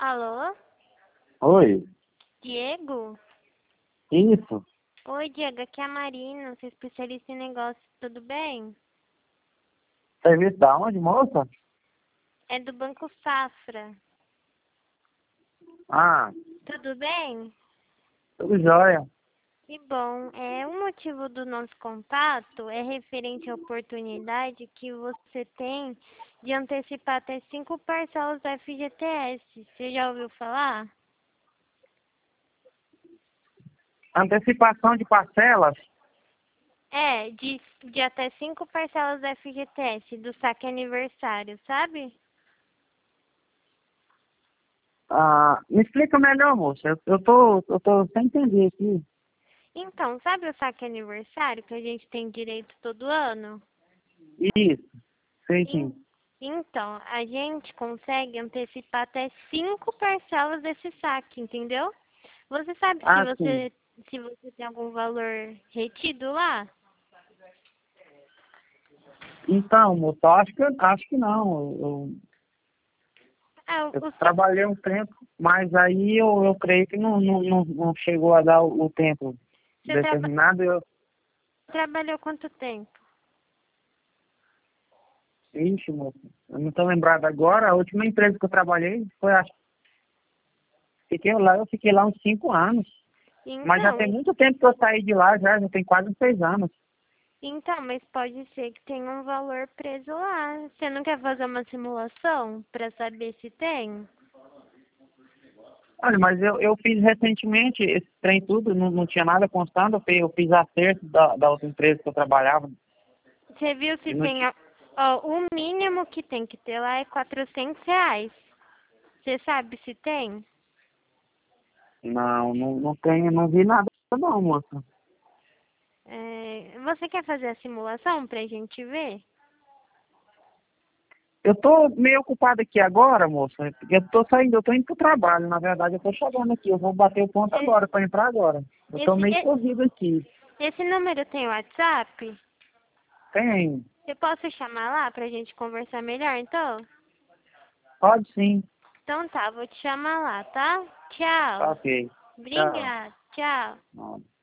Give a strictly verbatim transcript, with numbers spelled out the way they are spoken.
Alô? Oi, Diego? isso. Oi, Diego, aqui é a Marina, sou especialista em negócios, tudo bem? Serviço da onde, moça? É do Banco Safra, Ah, tudo bem? tudo jóia. Que bom. É, o motivo do nosso contato é referente à oportunidade que você tem de antecipar até cinco parcelas do F G T S. Você já ouviu falar? Antecipação de parcelas? É, de, de até cinco parcelas do F G T S, do saque aniversário, sabe? Ah, me explica melhor, moça. Eu, eu tô, eu tô sem entender aqui. Então, sabe o saque aniversário que a gente tem direito todo ano? Isso, sei sim. En- Então, a gente consegue antecipar até cinco parcelas desse saque, entendeu? Você sabe se Ah, sim. você se você tem algum valor retido lá? Então, moça, eu acho que, acho que não. Eu, Ah, o, eu o seu- trabalhei um tempo, mas aí eu, eu creio que não, não, não, não chegou a dar o, o tempo você traba- determinado. Eu, trabalhou quanto tempo? ixi, moça, eu não tô lembrado agora. A última empresa que eu trabalhei foi, acho, fiquei lá, eu fiquei lá uns cinco anos. Mas já tem Então, muito tempo que eu saí de lá, já, já tem quase seis anos. então, mas pode ser que tenha um valor preso lá. Você não quer fazer uma simulação para saber se tem? Olha, mas eu, eu fiz recentemente esse trem tudo, não, não tinha nada constando, eu fiz, eu fiz acerto da, da outra empresa que eu trabalhava. Você viu E se não, tem... ti- a- Ó, o mínimo que tem que ter lá é quatrocentos reais. Você sabe se tem? não, não, não tem, não vi nada não, moça. É, você quer fazer a simulação pra gente ver? Eu tô meio ocupado aqui agora, moça, porque eu tô saindo, eu tô indo pro trabalho, na verdade, eu tô chegando aqui, eu vou bater o ponto E- agora, pra entrar agora. Eu tô Esse, meio e- corrido aqui. esse número tem WhatsApp? Tem, Eu posso chamar lá pra gente conversar melhor, então? pode sim. Então tá, vou te chamar lá, tá? Tá Tchau. ok. Tchau. Obrigada. Tchau. Não.